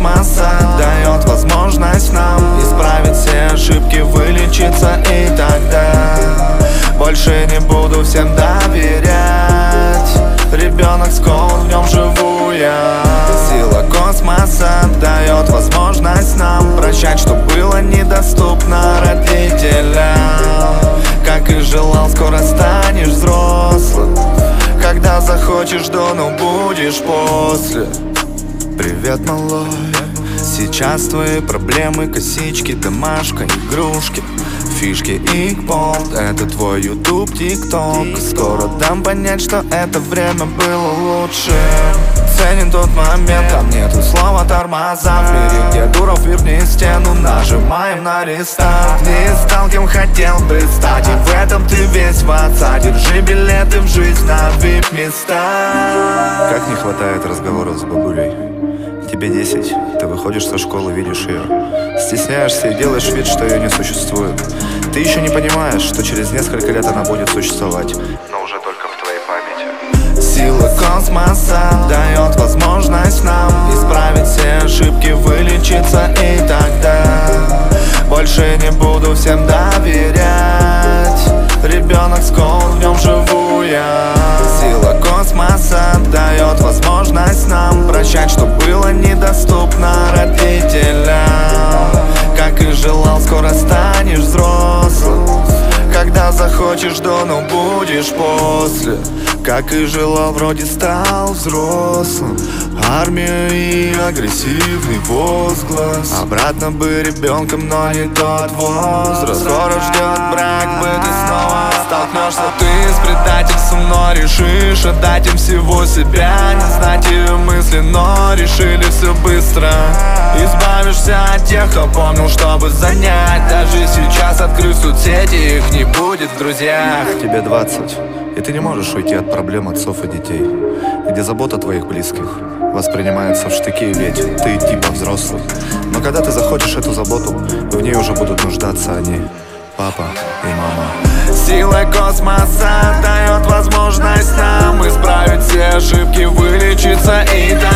космоса дает возможность нам исправить все ошибки, вылечиться, и тогда больше не буду всем доверять. Ребенок скован, в нем живу я. Сила космоса дает возможность нам прощать, что было недоступно родителям. Как и желал, скоро станешь взрослым. Когда захочешь, да ну будешь после. Привет, малой. Сейчас твои проблемы, косички, домашка, игрушки, фишки и болт. Это твой YouTube, TikTok. Скоро дам понять, что это время было лучше. Ценен тот момент, там нету слова тормоза. В мире, где дуров, верни стену, нажимаем на рестарт. Не стал, кем хотел бы стать, и в этом ты весь в отца. Держи билеты в жизнь на VIP-места. Как не хватает разговоров с бабулей. Тебе 10, ты выходишь со школы, видишь ее, стесняешься и делаешь вид, что ее не существует. Ты еще не понимаешь, что через несколько лет она будет существовать, но уже только в твоей памяти. Сила космоса дает возможность нам исправить все ошибки, вылечиться, и тогда больше не буду всем доверять. Ребенок скован, в нем живу я. Сила космоса дает возможность нам прощать, что было недоступно родителям. Как и желал, скоро станешь взрослым. Когда захочешь, да ну будешь после. Как и желал, вроде стал взрослым. Армия и агрессивный возглас. Обратно бы ребенком, но не тот возраст. Скоро ждет брак, бы ты снова столкнешься ты с предательством, но решишь отдать им всего себя. Не знать ее мысли, но решили все быстро. Избавишься от тех, кто помнил, чтобы занять. Даже сейчас открыть соцсети, их не будет в друзьях. Тебе 20, и ты не можешь уйти от проблем отцов и детей, где забота твоих близких воспринимается в штыки, ведь ты типа взрослый. Но когда ты захочешь эту заботу, в ней уже будут нуждаться они, папа и мама. Сила космоса дает возможность нам исправить все ошибки, вылечиться, и